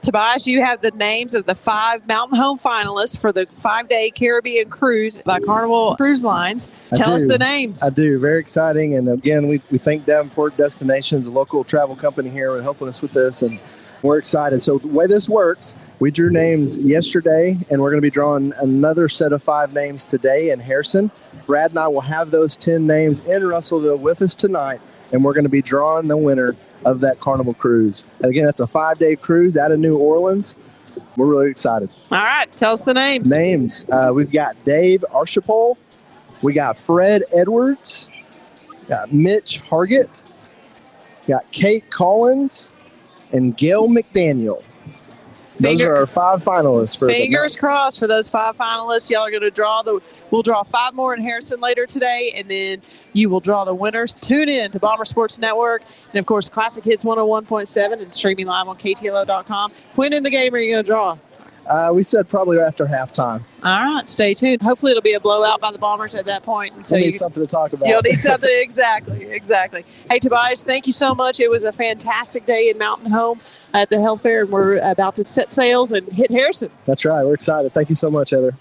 Tobias, you have the names of the 5 Mountain Home finalists for the 5-day Caribbean cruise by Carnival Cruise Lines. Tell us the names. I do. Very exciting. And again, we thank Davenport Destinations, a local travel company here, for helping us with this. And we're excited. So the way this works, we drew names yesterday, and we're going to be drawing another set of 5 names today in Harrison. Brad and I will have those 10 names in Russellville with us tonight, and we're going to be drawing the winner of that Carnival cruise. And again, that's a 5-day cruise out of New Orleans. We're really excited. All right, tell us the names. We've got Dave Archipole. We got Fred Edwards. Got Mitch Hargett. Got Kate Collins and Gail McDaniel. Those are our 5 finalists. Fingers crossed for those 5 finalists. Y'all are going to draw we'll draw 5 more in Harrison later today, and then you will draw the winners. Tune in to Bomber Sports Network and, of course, Classic Hits 101.7 and streaming live on KTLO.com. When in the game are you going to draw? We said probably after halftime. All right, stay tuned. Hopefully it'll be a blowout by the Bombers at that point. And so we'll need something to talk about. You'll need something, exactly. Hey, Tobias, thank you so much. It was a fantastic day in Mountain Home at the Health Fair, and we're about to set sails and hit Harrison. That's right. We're excited. Thank you so much, Heather.